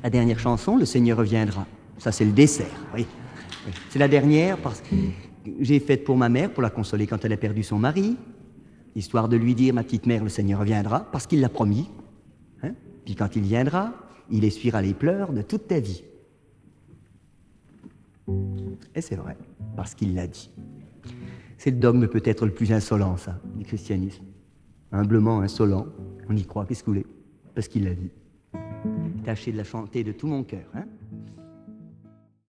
La dernière chanson, Le Seigneur reviendra. Ça, c'est le dessert, oui. Oui. C'est la dernière parce que j'ai faite pour ma mère, pour la consoler quand elle a perdu son mari, histoire de lui dire, ma petite mère, le Seigneur reviendra, parce qu'il l'a promis. Hein. Puis quand il viendra, il essuiera les pleurs de toute ta vie. Et c'est vrai, parce qu'il l'a dit. C'est le dogme peut-être le plus insolent, ça, du christianisme. Humblement insolent, on y croit, qu'est-ce que vous voulez? Parce qu'il l'a dit. Tâchez de la chanter de tout mon cœur, hein.